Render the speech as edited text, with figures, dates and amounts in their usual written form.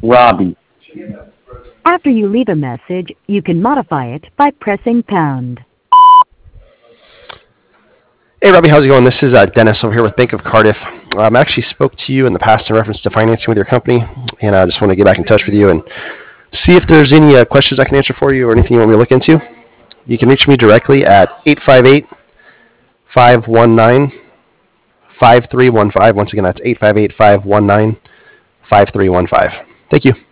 Robbie. After you leave a message, you can modify it by pressing pound. Hey, Robbie, how's it going? This is Dennis over here with Bank of Cardiff. I actually spoke to you in the past in reference to financing with your company, and I just want to get back in touch with you and see if there's any questions I can answer for you or anything you want me to look into. You can reach me directly at 858-519-5315. Once again, that's 858-519-5315. Thank you.